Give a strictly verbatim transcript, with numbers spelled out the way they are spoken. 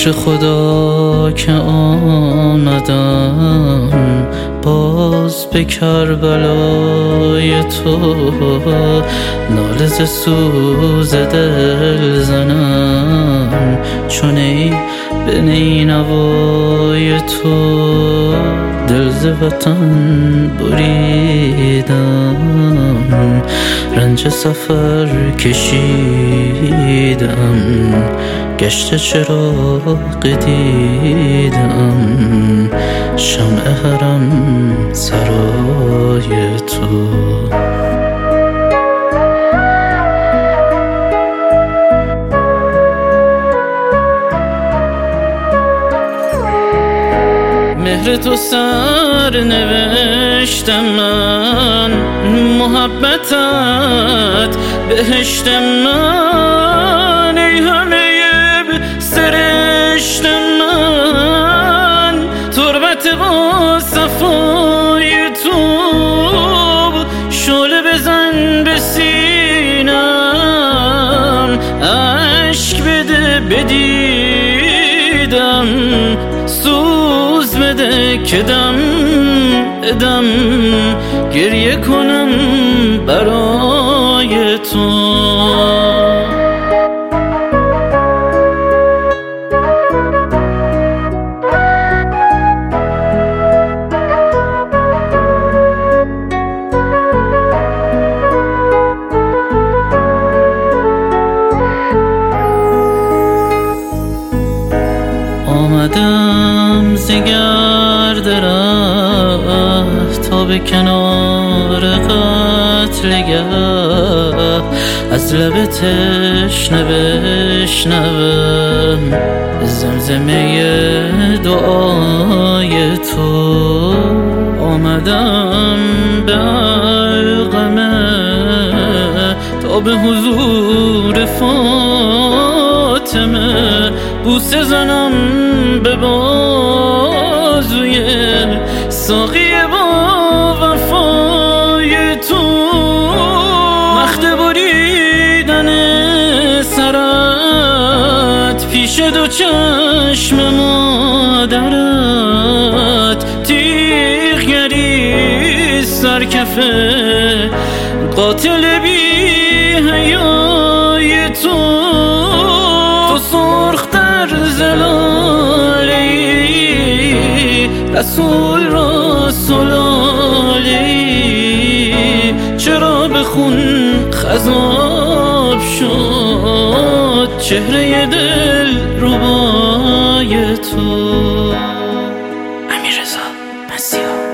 شکر خدا که آمدم باز به کربلای تو، ناله ز سوز دل زنم چون ای به نینوای تو. دل ز وطن بریدم، رنج سفر کشیدم، گشت چراغ دیدم، شمع حرم سرای تو. مهر تو سر نوشتم من، محبتت بهشت من، ای همه سرشت من، تربت با صفای تو. شعله بزن به سینم، عشق بده بدیدم، سوز بده که دم دم گریه کنم برای تو. آمدم ز گرد ره تا به کنار قتلگه، از لب تشنه بشنوم زمزمه دعای تو. آمدم به علقمه تا به حضور فاطمه، بوسه زنم به بازوی ساقی با وفای تو. وقت بریدن سرت پیش دو چشم مادرت، تیغگری سرکفه قاتل بی حیای تو. تو سرختر زلالی رسول را سلالی، چرا به خون خضاب شد چهره دل ربای تو. امیررضا مسیحا.